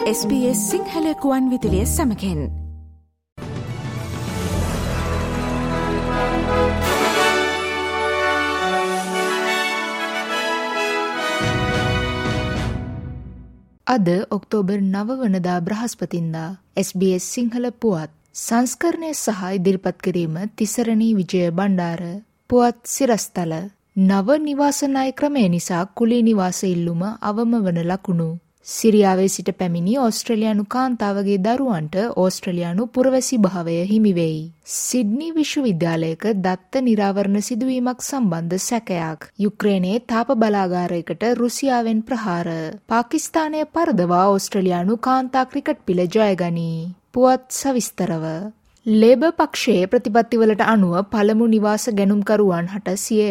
SBS Sinhala කුවන් විදුලිය සමගින් අද ඔක්තෝබර් 9 වනදා බ්‍රහස්පතින්දා SBS සිංහල පුවත් සංස්කරණය සහ ඉදිරිපත් කිරීම තිසරණී විජය බණ්ඩාර. පුවත් සිරස්තල. නව නිවාස ණය ක්‍රමය නිසා කුලී නිවාස ඉල්ලුම අවම වන ලකුණු. සිරියාවේ සිට පැමිණි ඕස්ට්‍රේලියානු කාන්තාවගේ දරුවන්ට ඕස්ට්‍රේලියානු පුරවැසි භාවය හිමි වෙයි. සිඩ්නි විශ්වවිද්‍යාලයක දත්ත නිරාවරණ සිදුවීමක් සම්බන්ධ සැකයක්. යුක්‍රේනයේ තාප බලාගාරයකට රුසියාවෙන් ප්‍රහාර. පාකිස්තානය පරදවා ඕස්ට්‍රේලියානු කාන්තා ක්‍රිකට් පිළ ජයගනී. පුවත් සවිස්තරව. ලේබර් පක්ෂයේ ප්‍රතිපත්තිවලට අනුව පළමු නිවාස ගැනුම්කරුවන් හට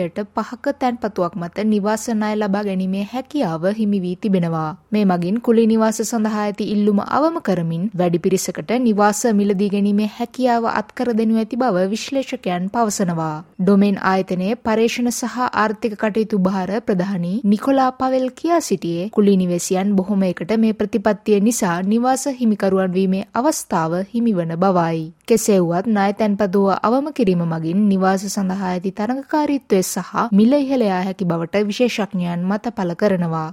5% තැන්පතුවක් මත නිවාස ණය ලබා ගැනීමේ හැකියාව හිමි වී තිබෙනවා. මේ මගින් කුලී නිවාස සඳහා ඇති ඉල්ලුම අවම කරමින් වැඩි පිරිසකට නිවාස මිලදී ගැනීමේ හැකියාව අත්කර දෙනු ඇති බව විශ්ලේෂකයන් පවසනවා. ඩොමේන් ආයතනයේ පර්යේෂණ සහ ආර්ථික කටයුතු භාර ප්‍රධානී නිකොලා පවෙල් කියා සිටියේ කුලී නිවැසියන් බොහොමයකට මේ ප්‍රතිපත්තිය නිසා නිවාස හිමිකරුවන් වීමේ අවස්ථාව හිමිවන බවයි. කෙසේ වුවත් ණය තැන්පතුව අවම කිරීම මගින් නිවාස සඳහා ඇති තරඟකාරීත්වය සහ මිල ඉහළ යා හැකි බවට විශේෂඥයන් මත පළ කරනවා.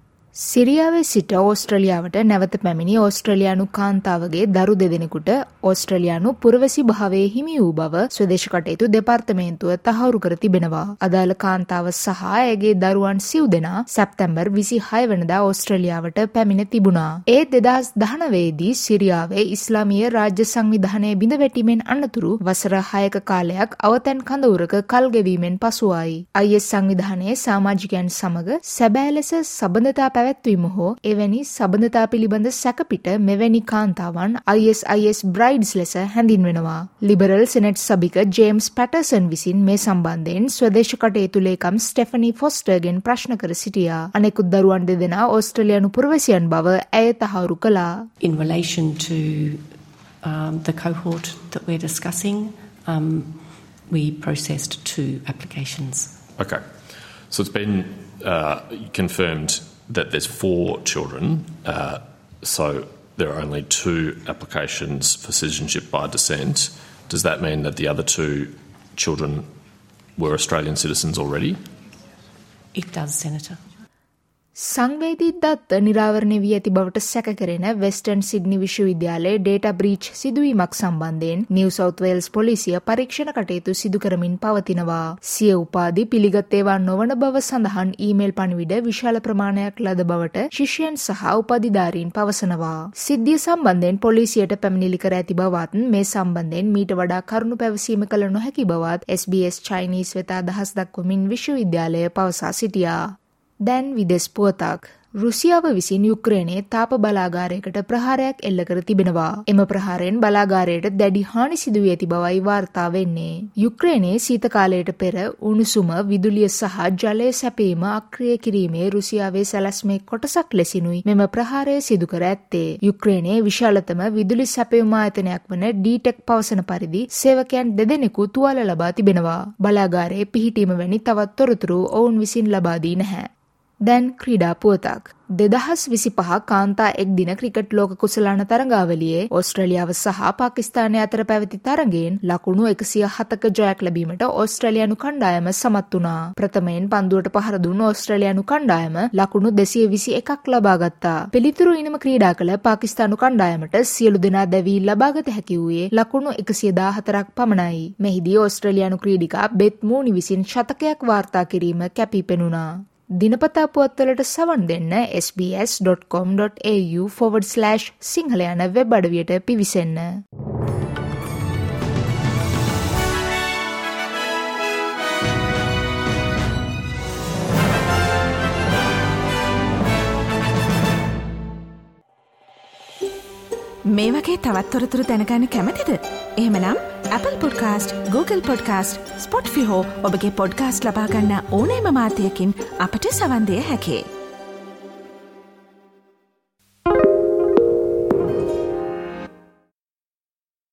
සිරියාවේ සිට ඕස්ට්‍රේලියාවට නැවත පැමිණි ඕස්ට්‍රේලියානු කාන්තාවගේ දරු දෙදෙනෙකුට ඕස්ට්‍රේලියානු පුරවැසි භාවයේ හිමි වූ බව ස්වදේශ කටයුතු දෙපාර්තමේන්තුව තහවුරු කර තිබෙනවා. අදාළ කාන්තාව සහ ඇගේ දරුවන් සිව් දෙනා සැප්තැම්බර් 26 වෙනිදා ඕස්ට්‍රේලියාවට පැමිණ තිබුණා. ඒ 2019 දී සිරියාවේ ඉස්ලාමීය රාජ්‍ය සංවිධානය බිඳ වැටීමෙන් අනතුරු වසර 6ක කාලයක් අවතැන් කඳවුරක කල් ගෙවීමෙන් පසුවයි. IS සංවිධානයේ සමාජිකයන් සමග සැබෑ ලෙස සබඳතා පැවැත්වීම හෝ එවැනි සබඳතා පිළිබඳ සැකපිට මෙවැනි කාන්තාවන් IS බ්‍රයිඩ්ස් ලෙස හැඳින්වෙනවා. ලිබරල් සෙනෙට් සභික ජේම්ස් පැටර්සන් විසින් මේ සම්බන්ධයෙන් ස්වදේශ කටයුතු ලේකම් ස්ටෙෆනි ෆොස්ටර්ගෙන් ප්‍රශ්න කර සිටියා. අනෙකුත් දරුවන් දෙදෙනා ඕස්ට්‍රේලියානු පුරවැසියන් බව ඇය තහවුරු කළා. In relation to the cohort that we're discussing, we processed 2 applications. Okay. So it's been confirmed that there's 4 children, so there are only 2 applications for citizenship by descent. Does that mean that the other 2 children were Australian citizens already? It does, Senator. සංවේදී දත්ත නිරාවරණය වී ඇති බවට සැක කෙරෙන Western Sydney විශ්වවිද්‍යාලයේ data breach සිදුවීමක් සම්බන්ධයෙන් New south Wales පොලිසිය පරීක්ෂණ කටයුතු සිදු කරමින් පවතිනවා. සිය උපාධි පිළිගත් ඒවා නොවන බව සඳහන් ඊමේල් පණිවිඩ විශාල ප්‍රමාණයක් ලද බවට ශිෂ්‍යයන් සහ උපාධිධාරීන් පවසනවා. සිද්ධිය සම්බන්ධයෙන් පොලිසියට පැමිණිලි කර ඇති බවත් මේ සම්බන්ධයෙන් මීට වඩා කරුණු පැවසීම කළ නොහැකි බවත් SBS Chinese වෙත අදහස් දක්වමින් විශ්වවිද්‍යාලය පවසා සිටියා. දැන් විදෙස් පුවතක්. රුසියාව විසින් යුක්‍රේනයේ තාප බලාගාරයකට ප්‍රහාරයක් එල්ල කර තිබෙනවා. එම ප්‍රහාරයෙන් බලාගාරයට දැඩි හානි සිදු වී ඇති බවයි වාර්තා වෙන්නේ. යුක්‍රේනයේ සීත කාලයට පෙර උණුසුම, විදුලිය සහ ජලය සැපීම අක්‍රිය කිරීමේ රුසියාවේ සැලැස්මේ කොටසක් ලෙසිනුයි මෙම ප්‍රහාරය සිදු කර ඇත්තේ. යුක්‍රේනයේ විශාලතම විදුලි සැපයුම් ආයතනයක් වන ඩීටෙක් පවසන පරිදි සේවකයන් දෙදෙනෙකු තුවාල ලබා තිබෙනවා. බලාගාරයේ පිහිටීම වැනි තවත් තොරතුරු ඔවුන් විසින් ලබා දී නැහැ. දැන් ක්‍රීඩා පුවතක්. 2025 කාන්තා එක් දින ක්‍රිකට් ලෝක කුසලාන තරඟාවලියේ ඕස්ට්‍රේලියාව සහ පාකිස්තානය අතර පැවති තරගයෙන් ලකුණු 107ක ජයක් ලැබීමට ඕස්ට්‍රේලියානු කණ්ඩායම සමත් වුණා. ප්‍රථමයෙන් පන්දුවට පහර දුන් ඕස්ට්‍රේලියානු කණ්ඩායම ලකුණු 221ක් ලබා ගත්තා. පිළිතුරු ඉනිම ක්‍රීඩා කළ පාකිස්තානු කණ්ඩායමට සියලු දෙනා දැවී ලබාගත හැකි වූයේ ලකුණු 114ක් පමණයි. මෙහිදී ඕස්ට්‍රේලියානු ක්‍රීඩිකා බෙත් මූනි විසින් ශතකයක් වාර්තා කිරීම කැපී පෙනුණා. දිනපතා පුවත්වලට සවන් දෙන්න sbs.com.au/සිංහල යන වෙබ් අඩවියට පිවිසෙන්න. මේ වගේ තවත් තොරතුරු දැනගන්න කැමතිද? එහෙමනම් Apple Podcast, Google Podcast, Spotify හෝ ඔබගේ පොඩ්කාස්ට් ලබා ගන්න ඕනෑම මාධ්‍යයකින් අපට සවන් දෙන්න හැකියි.